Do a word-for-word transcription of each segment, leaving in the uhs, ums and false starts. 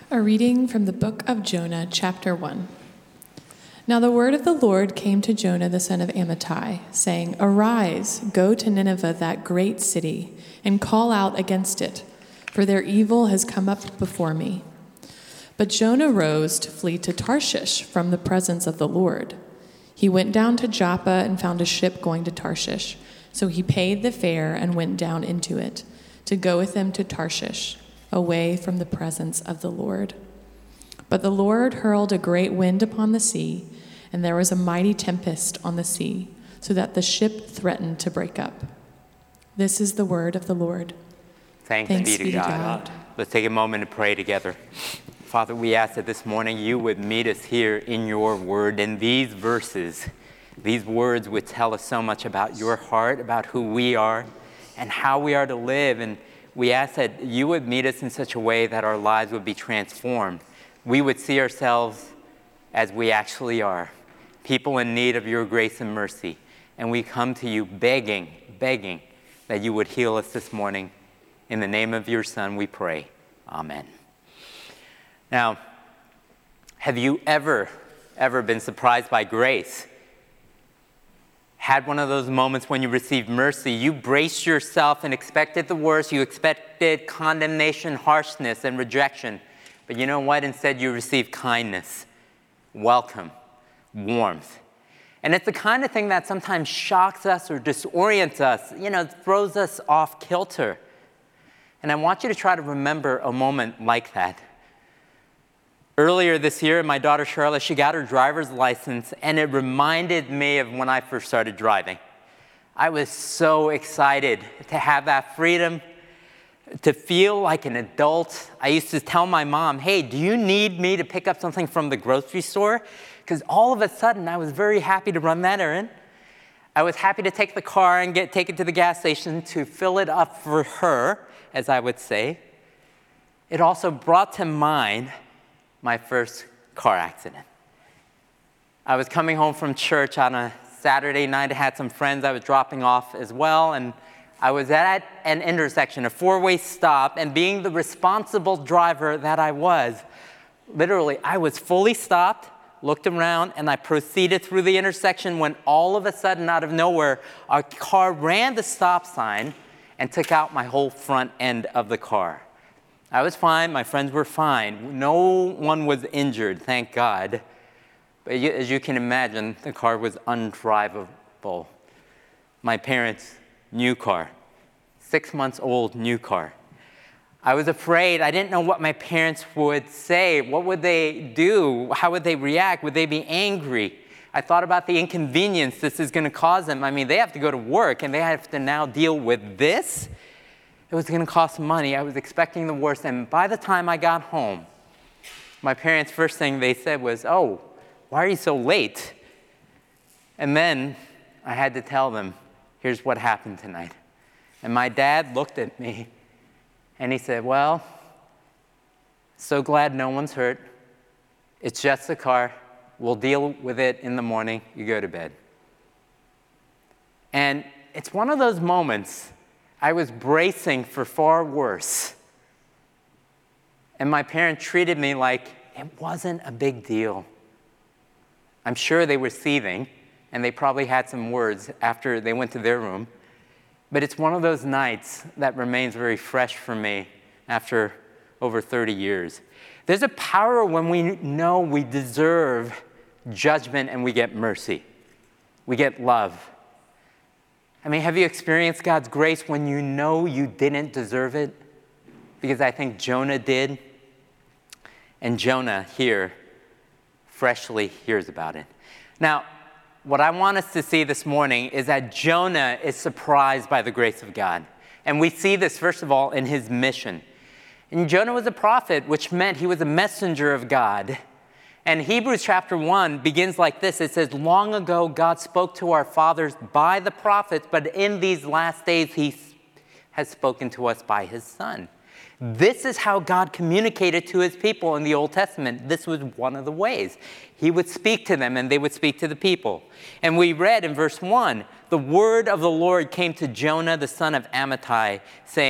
A reading from the book of Jonah, chapter one. Now the word of the Lord came to Jonah the son of Amittai, saying, Arise, go to Nineveh, that great city, and call out against it, for their evil has come up before me. But Jonah rose to flee to Tarshish from the presence of the Lord. He went down to Joppa and found a ship going to Tarshish. So he paid the fare and went down into it, to go with them to Tarshish, away from the presence of the Lord. But the Lord hurled a great wind upon the sea, and there was a mighty tempest on the sea, so that the ship threatened to break up. This is the word of the Lord. Thanks, Thanks be to be to God. God. Let's take a moment to pray together. Father, we ask that this morning you would meet us here in your word, in these verses. These words would tell us so much about your heart, about who we are, and how we are to live. And we ask that you would meet us in such a way that our lives would be transformed. We would see ourselves as we actually are, people in need of your grace and mercy. And we come to you begging, begging that you would heal us this morning. In the name of your Son, we pray. Amen. Now, have you ever, ever been surprised by grace? Had one of those moments when you received mercy, you braced yourself and expected the worst. You expected condemnation, harshness, and rejection. But you know what? Instead, you received kindness, welcome, warmth. And it's the kind of thing that sometimes shocks us or disorients us, you know, throws us off kilter. And I want you to try to remember a moment like that. Earlier this year, my daughter Charlotte, she got her driver's license, and it reminded me of when I first started driving. I was so excited to have that freedom, to feel like an adult. I used to tell my mom, hey, do you need me to pick up something from the grocery store? Because all of a sudden, I was very happy to run that errand. I was happy to take the car and get take it to the gas station to fill it up for her, as I would say. It also brought to mind my first car accident. I was coming home from church on a Saturday night. I had some friends I was dropping off as well, and I was at an intersection, a four-way stop, and being the responsible driver that I was, literally, I was fully stopped, looked around, and I proceeded through the intersection when all of a sudden, out of nowhere, a car ran the stop sign and took out my whole front end of the car. I was fine. My friends were fine. No one was injured, thank God. But as you can imagine, the car was undrivable. My parents' new car, six months old new car. I was afraid. I didn't know what my parents would say. What would they do? How would they react? Would they be angry? I thought about the inconvenience this is going to cause them. I mean, they have to go to work, and they have to now deal with this. It was going to cost money. I was expecting the worst. And by the time I got home, my parents' first thing they said was, oh, why are you so late? And then I had to tell them, here's what happened tonight. And my dad looked at me, and he said, well, so glad no one's hurt. It's just a car. We'll deal with it in the morning. You go to bed. And it's one of those moments I was bracing for far worse. And my parents treated me like it wasn't a big deal. I'm sure they were seething, and they probably had some words after they went to their room. But it's one of those nights that remains very fresh for me after over thirty years. There's a power when we know we deserve judgment and we get mercy. We get love. I mean, have you experienced God's grace when you know you didn't deserve it? Because I think Jonah did. And Jonah here freshly hears about it. Now, what I want us to see this morning is that Jonah is surprised by the grace of God. And we see this, first of all, in his mission. And Jonah was a prophet, which meant he was a messenger of God. And Hebrews chapter one begins like this. It says, long ago God spoke to our fathers by the prophets, but in these last days he has spoken to us by his Son. This is how God communicated to his people in the Old Testament. This was one of the ways. He would speak to them and they would speak to the people. And we read in verse one, the word of the Lord came to Jonah, the son of Amittai, saying,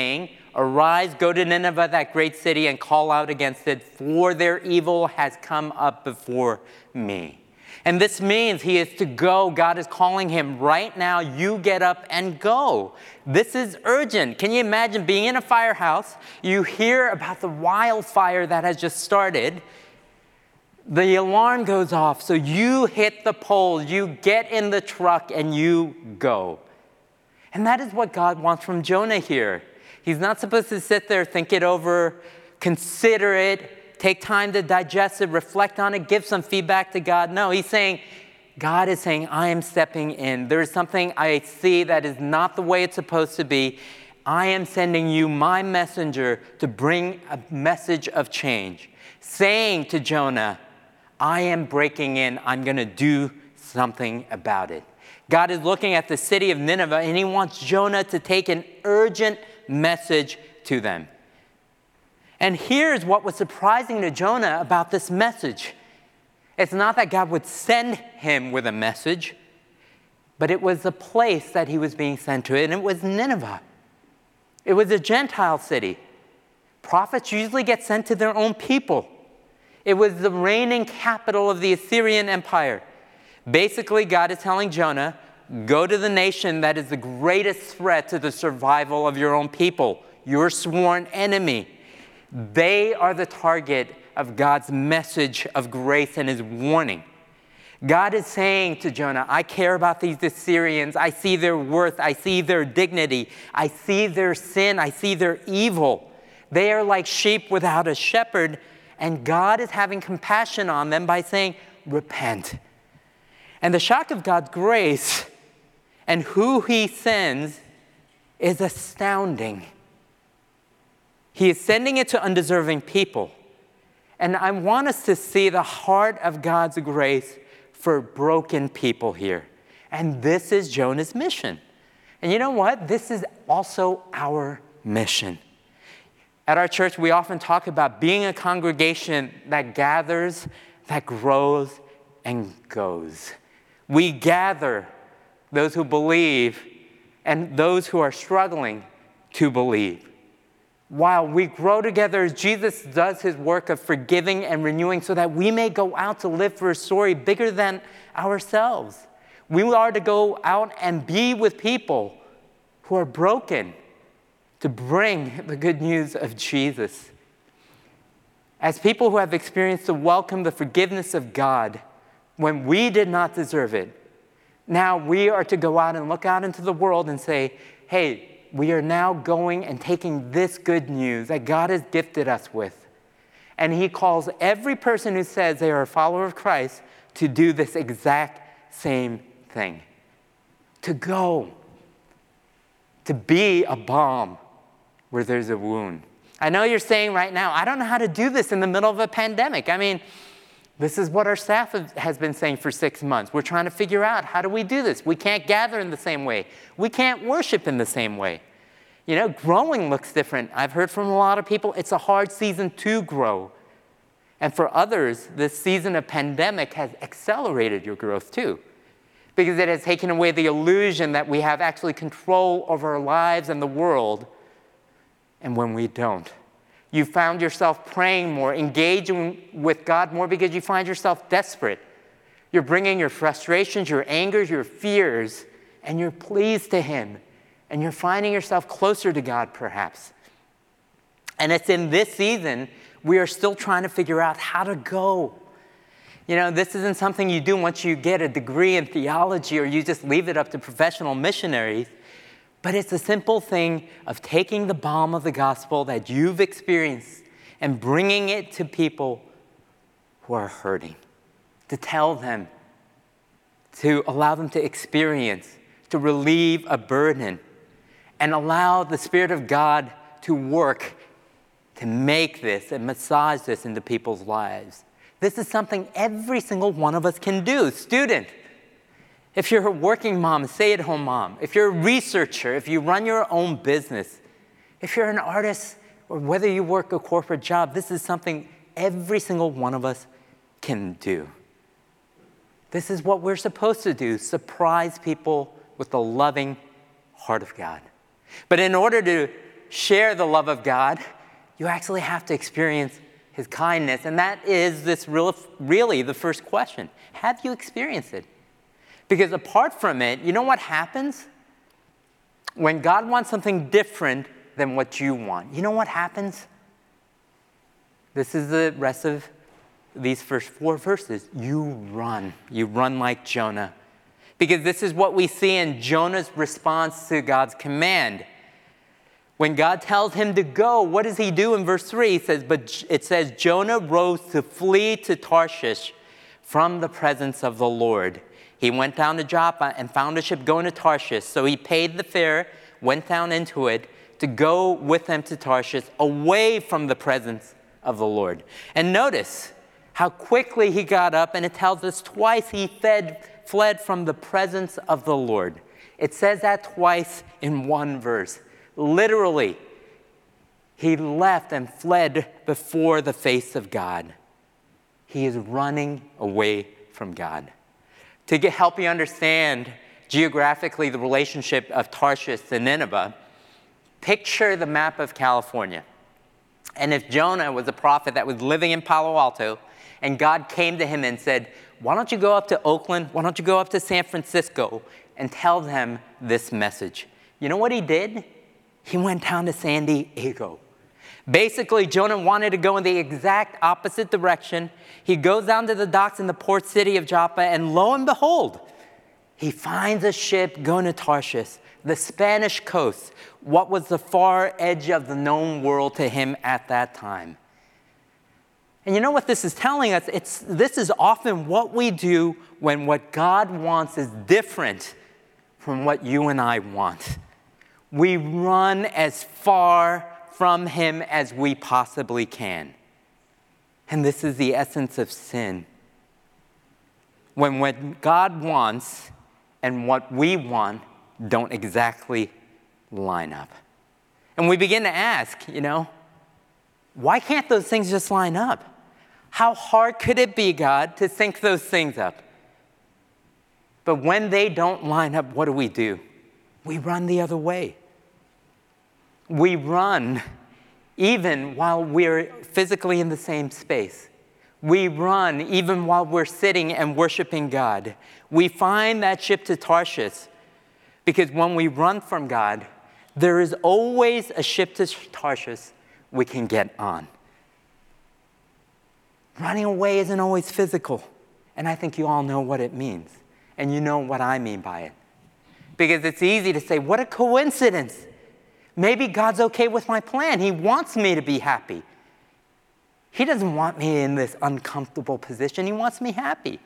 Arise, go to Nineveh, that great city, and call out against it, for their evil has come up before me. And this means he is to go. God is calling him right now. You get up and go. This is urgent. Can you imagine being in a firehouse? You hear about the wildfire that has just started. The alarm goes off, so you hit the pole, you get in the truck, and you go. And that is what God wants from Jonah here. He's not supposed to sit there, think it over, consider it, take time to digest it, reflect on it, give some feedback to God. No, he's saying, God is saying, I am stepping in. There's something I see that is not the way it's supposed to be. I am sending you my messenger to bring a message of change, saying to Jonah, I am breaking in. I'm going to do something about it. God is looking at the city of Nineveh, and he wants Jonah to take an urgent message to them. And here's what was surprising to Jonah about this message. It's not that God would send him with a message, but it was the place that he was being sent to, and it was Nineveh. It was a Gentile city. Prophets usually get sent to their own people. It was the reigning capital of the Assyrian Empire. Basically, God is telling Jonah, go to the nation that is the greatest threat to the survival of your own people, your sworn enemy. They are the target of God's message of grace and his warning. God is saying to Jonah, I care about these Assyrians. I see their worth. I see their dignity. I see their sin. I see their evil. They are like sheep without a shepherd. And God is having compassion on them by saying, repent. And the shock of God's grace and who he sends is astounding. He is sending it to undeserving people. And I want us to see the heart of God's grace for broken people here. And this is Jonah's mission. And you know what? This is also our mission. At our church, we often talk about being a congregation that gathers, that grows, and goes. We gather those who believe and those who are struggling to believe. While we grow together as Jesus does his work of forgiving and renewing so that we may go out to live for a story bigger than ourselves. We are to go out and be with people who are broken to bring the good news of Jesus. As people who have experienced the welcome, the forgiveness of God when we did not deserve it, now we are to go out and look out into the world and say, hey, we are now going and taking this good news that God has gifted us with. And he calls every person who says they are a follower of Christ to do this exact same thing. To go. To be a balm where there's a wound. I know you're saying right now, I don't know how to do this in the middle of a pandemic. I mean, this is what our staff has been saying for six months. We're trying to figure out, how do we do this? We can't gather in the same way. We can't worship in the same way. You know, growing looks different. I've heard from a lot of people, it's a hard season to grow. And for others, this season of pandemic has accelerated your growth too, because it has taken away the illusion that we have actually control over our lives and the world, and when we don't. You found yourself praying more, engaging with God more because you find yourself desperate. You're bringing your frustrations, your angers, your fears, and you're pleased to him. And you're finding yourself closer to God, perhaps. And it's in this season, we are still trying to figure out how to go. You know, this isn't something you do once you get a degree in theology or you just leave it up to professional missionaries. But it's a simple thing of taking the balm of the gospel that you've experienced and bringing it to people who are hurting, to tell them, to allow them to experience, to relieve a burden, and allow the Spirit of God to work to make this and massage this into people's lives. This is something every single one of us can do. Student, if you're a working mom, a stay-at-home mom, if you're a researcher, if you run your own business, if you're an artist, or whether you work a corporate job, this is something every single one of us can do. This is what we're supposed to do, surprise people with the loving heart of God. But in order to share the love of God, you actually have to experience his kindness. And that is this real, really the first question. Have you experienced it? Because apart from it, you know what happens? When God wants something different than what you want, you know what happens? This is the rest of these first four verses. You run. You run like Jonah. Because this is what we see in Jonah's response to God's command. When God tells him to go, what does he do in verse three? It says, but it says, Jonah rose to flee to Tarshish from the presence of the Lord. He went down to Joppa and found a ship going to Tarshish. So he paid the fare, went down into it to go with them to Tarshish, away from the presence of the Lord. And notice how quickly he got up, and it tells us twice he fed, fled from the presence of the Lord. It says that twice in one verse. Literally, he left and fled before the face of God. He is running away from God. To get, help you understand geographically the relationship of Tarshish to Nineveh, picture the map of California. And if Jonah was a prophet that was living in Palo Alto, and God came to him and said, why don't you go up to Oakland? Why don't you go up to San Francisco and tell them this message? You know what he did? He went down to San Diego. Basically, Jonah wanted to go in the exact opposite direction. He goes down to the docks in the port city of Joppa, and lo and behold, he finds a ship going to Tarshish, the Spanish coast, what was the far edge of the known world to him at that time. And you know what this is telling us? It's, this is often what we do when what God wants is different from what you and I want. We run as far from him as we possibly can. And this is the essence of sin. When what God wants and what we want don't exactly line up. And we begin to ask, you know, why can't those things just line up? How hard could it be, God, to sync those things up? But when they don't line up, what do we do? We run the other way. We run even while we're physically in the same space. We run even while we're sitting and worshiping God. We find that ship to Tarshish because when we run from God, there is always a ship to Tarshish we can get on. Running away isn't always physical, and I think you all know what it means, and you know what I mean by it. Because it's easy to say, what a coincidence. Maybe God's okay with my plan. He wants me to be happy. He doesn't want me in this uncomfortable position. He wants me happy.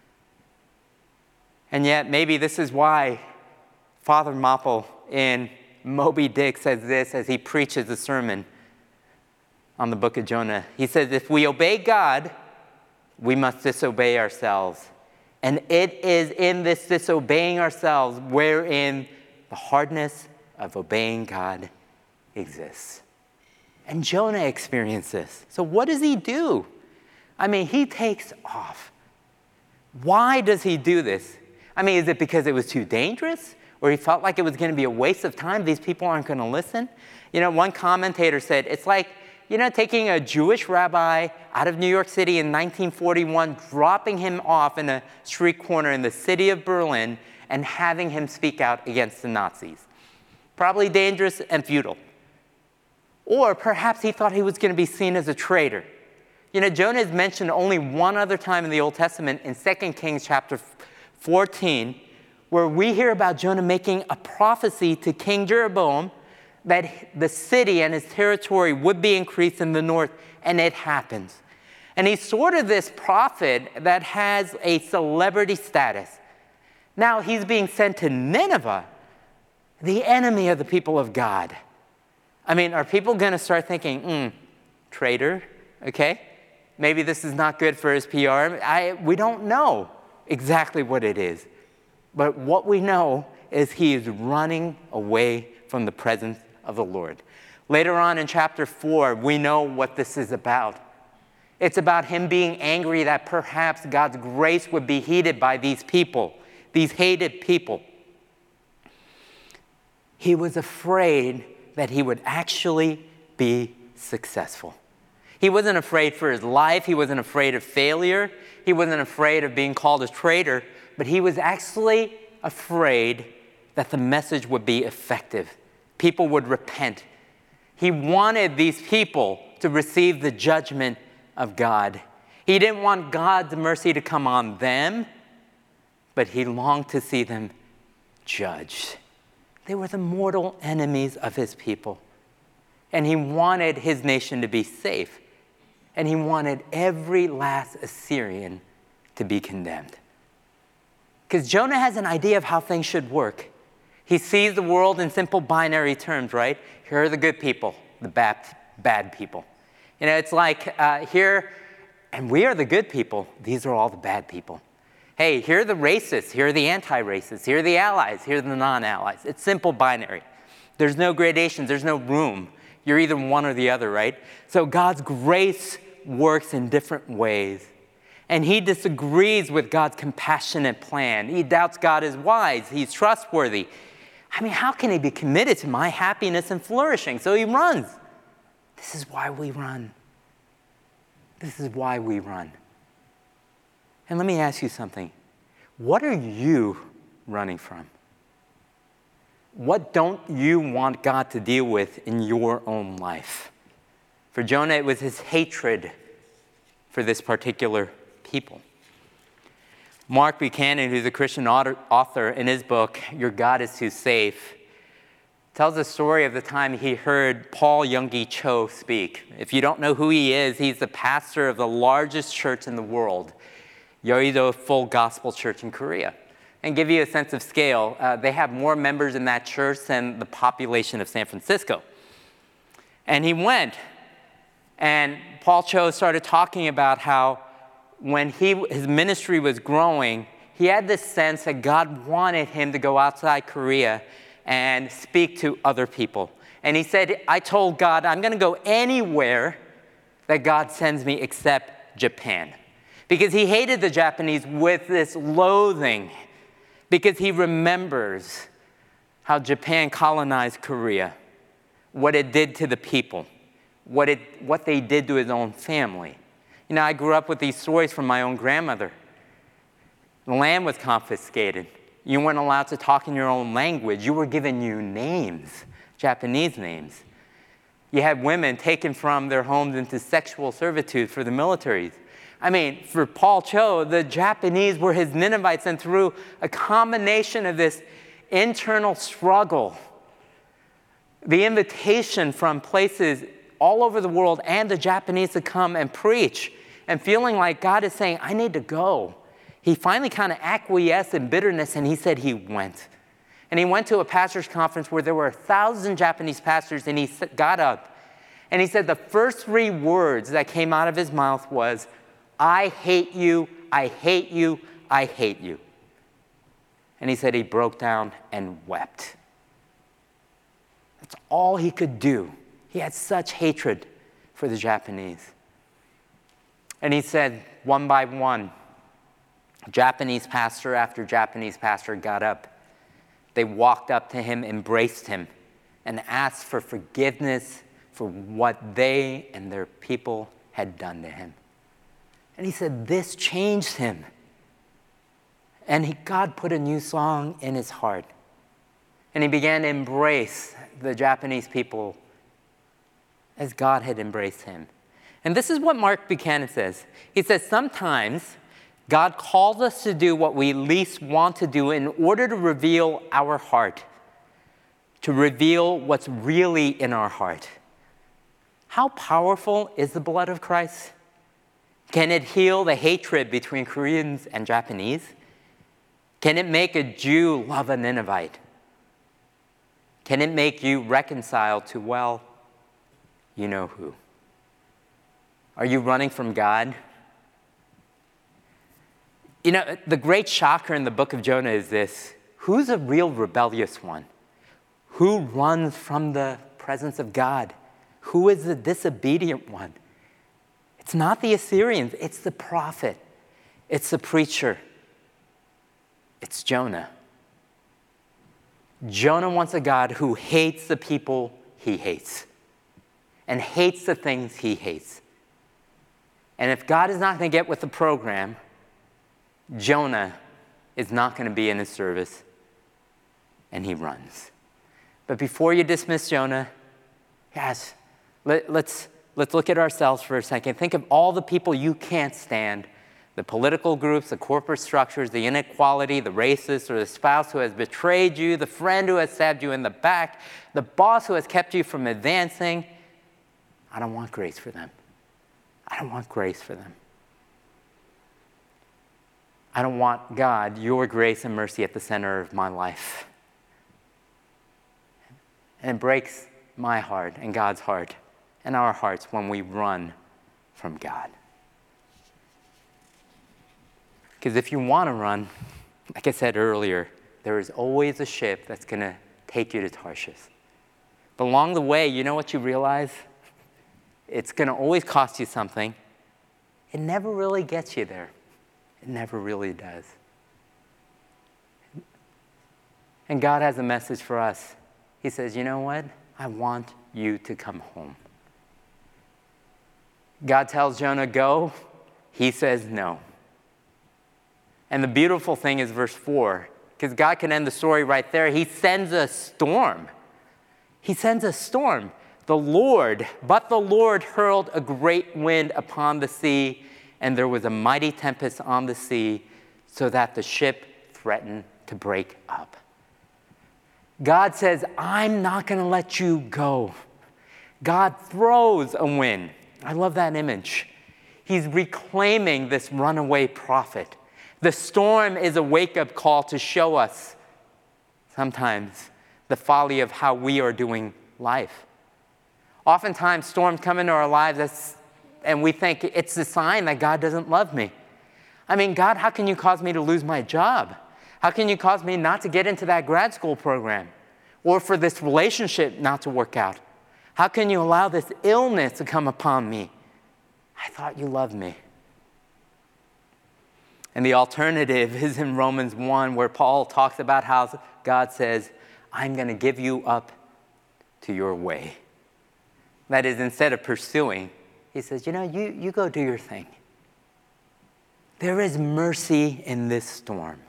And yet, maybe this is why Father Mapple in Moby Dick says this as he preaches a sermon on the book of Jonah. He says, if we obey God, we must disobey ourselves. And it is in this disobeying ourselves wherein the hardness of obeying God exists. And Jonah experienced this. So what does he do? I mean, he takes off. Why does he do this? I mean, is it because it was too dangerous? Or he felt like it was going to be a waste of time? These people aren't going to listen? You know, one commentator said, it's like, you know, taking a Jewish rabbi out of New York City in nineteen forty-one, dropping him off in a street corner in the city of Berlin, and having him speak out against the Nazis. Probably dangerous and futile. Or perhaps he thought he was going to be seen as a traitor. You know, Jonah is mentioned only one other time in the Old Testament in Second Kings chapter fourteen, where we hear about Jonah making a prophecy to King Jeroboam that the city and his territory would be increased in the north, and it happens. And he's sort of this prophet that has a celebrity status. Now he's being sent to Nineveh, the enemy of the people of God. I mean, are people going to start thinking, hmm, traitor, okay? Maybe this is not good for his P R. I, we don't know exactly what it is. But what we know is he is running away from the presence of the Lord. Later on in chapter four, we know what this is about. It's about him being angry that perhaps God's grace would be heeded by these people, these hated people. He was afraid that he would actually be successful. He wasn't afraid for his life. He wasn't afraid of failure. He wasn't afraid of being called a traitor, but he was actually afraid that the message would be effective. People would repent. He wanted these people to receive the judgment of God. He didn't want God's mercy to come on them, but he longed to see them judged. They were the mortal enemies of his people. And he wanted his nation to be safe. And he wanted every last Assyrian to be condemned. Because Jonah has an idea of how things should work. He sees the world in simple binary terms, right? Here are the good people, the bad, bad people. You know, it's like uh, here, and we are the good people. These are all the bad people. Hey, here are the racists. Here are the anti-racists. Here are the allies. Here are the non-allies. It's simple binary. There's no gradations. There's no room. You're either one or the other, right? So God's grace works in different ways. And he disagrees with God's compassionate plan. He doubts God is wise. He's trustworthy. I mean, how can he be committed to my happiness and flourishing? So he runs. This is why we run. This is why we run. And let me ask you something. What are you running from? What don't you want God to deal with in your own life? For Jonah, it was his hatred for this particular people. Mark Buchanan, who's a Christian author, in his book, Your God is Too Safe, tells the story of the time he heard Paul Yonggi Cho speak. If you don't know who he is, he's the pastor of the largest church in the world, Yoido Full Gospel Church in Korea. And give you a sense of scale, uh, they have more members in that church than the population of San Francisco. And he went, and Paul Cho started talking about how when he, his ministry was growing, he had this sense that God wanted him to go outside Korea and speak to other people. And he said, I told God, I'm going to go anywhere that God sends me except Japan. Because he hated the Japanese with this loathing, because he remembers how Japan colonized Korea, what it did to the people, what, it, what they did to his own family. You know, I grew up with these stories from my own grandmother. The land was confiscated. You weren't allowed to talk in your own language. You were given new names, Japanese names. You had women taken from their homes into sexual servitude for the militaries. I mean, for Paul Cho, the Japanese were his Ninevites, and through a combination of this internal struggle, the invitation from places all over the world and the Japanese to come and preach, and feeling like God is saying, I need to go. He finally kind of acquiesced in bitterness, and he said he went. And he went to a pastor's conference where there were a thousand Japanese pastors, and he got up, and he said the first three words that came out of his mouth was, I hate you, I hate you, I hate you. And he said he broke down and wept. That's all he could do. He had such hatred for the Japanese. And he said, one by one, Japanese pastor after Japanese pastor got up. They walked up to him, embraced him, and asked for forgiveness for what they and their people had done to him. And he said this changed him. And he, God put a new song in his heart. And he began to embrace the Japanese people as God had embraced him. And this is what Mark Buchanan says. He says, sometimes God calls us to do what we least want to do in order to reveal our heart, to reveal what's really in our heart. How powerful is the blood of Christ? Can it heal the hatred between Koreans and Japanese? Can it make a Jew love a Ninevite? Can it make you reconcile to, well, you know who? Are you running from God? You know, the great shocker in the book of Jonah is this. Who's a real rebellious one? Who runs from the presence of God? Who is the disobedient one? It's not the Assyrians, it's the prophet. It's the preacher. It's Jonah. Jonah wants a God who hates the people he hates and hates the things he hates. And if God is not going to get with the program, Jonah is not going to be in his service, and he runs. But before you dismiss Jonah, guys, let, let's, let's look at ourselves for a second. Think of all the people you can't stand, the political groups, the corporate structures, the inequality, the racist or the spouse who has betrayed you, the friend who has stabbed you in the back, the boss who has kept you from advancing. I don't want grace for them. I don't want grace for them. I don't want, God, your grace and mercy at the center of my life. And it breaks my heart and God's heart and our hearts when we run from God. Because if you want to run, like I said earlier, there is always a ship that's going to take you to Tarshish. But along the way, you know what you realize? It's going to always cost you something. It never really gets you there. It never really does. And God has a message for us. He says, you know what? I want you to come home. God tells Jonah, go. He says no. And the beautiful thing is verse four, because God can end the story right there. He sends a storm. He sends a storm. The Lord, but the Lord hurled a great wind upon the sea, and there was a mighty tempest on the sea, so that the ship threatened to break up. God says, I'm not going to let you go. God throws a wind. I love that image. He's reclaiming this runaway prophet. The storm is a wake-up call to show us sometimes the folly of how we are doing life. Oftentimes, storms come into our lives and we think it's a sign that God doesn't love me. I mean, God, how can you cause me to lose my job? How can you cause me not to get into that grad school program? Or for this relationship not to work out? How can you allow this illness to come upon me? I thought you loved me. And the alternative is in Romans one, where Paul talks about how God says, I'm going to give you up to your way. That is, instead of pursuing, he says, you know, you, you go do your thing. There is mercy in this storm.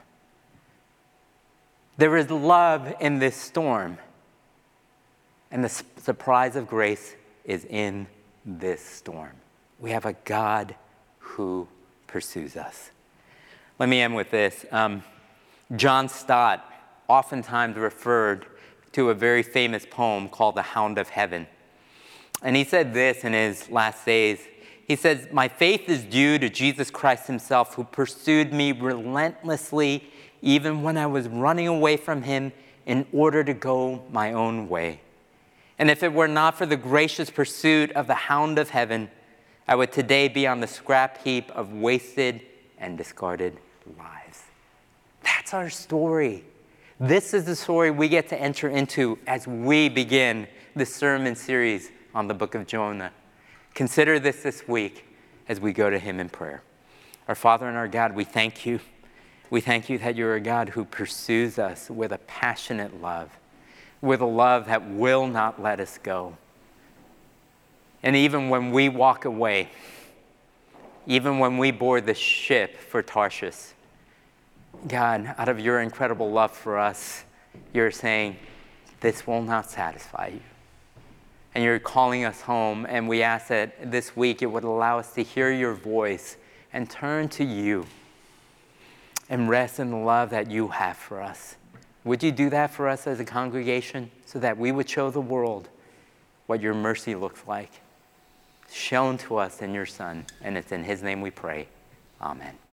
There is love in this storm. And the surprise of grace is in this storm. We have a God who pursues us. Let me end with this. Um, John Stott oftentimes referred to a very famous poem called The Hound of Heaven. And he said this in his last days. He says, my faith is due to Jesus Christ himself, who pursued me relentlessly even when I was running away from him in order to go my own way. And if it were not for the gracious pursuit of the Hound of Heaven, I would today be on the scrap heap of wasted and discarded lives. That's our story. This is the story we get to enter into as we begin this sermon series on the book of Jonah. Consider this this week as we go to him in prayer. Our Father and our God, we thank you. We thank you that you're a God who pursues us with a passionate love, with a love that will not let us go. And even when we walk away, even when we board the ship for Tarshish, God, out of your incredible love for us, you're saying, this will not satisfy you. And you're calling us home, and we ask that this week it would allow us to hear your voice and turn to you and rest in the love that you have for us. Would you do that for us as a congregation so that we would show the world what your mercy looks like, shown to us in your Son? And it's in his name we pray. Amen.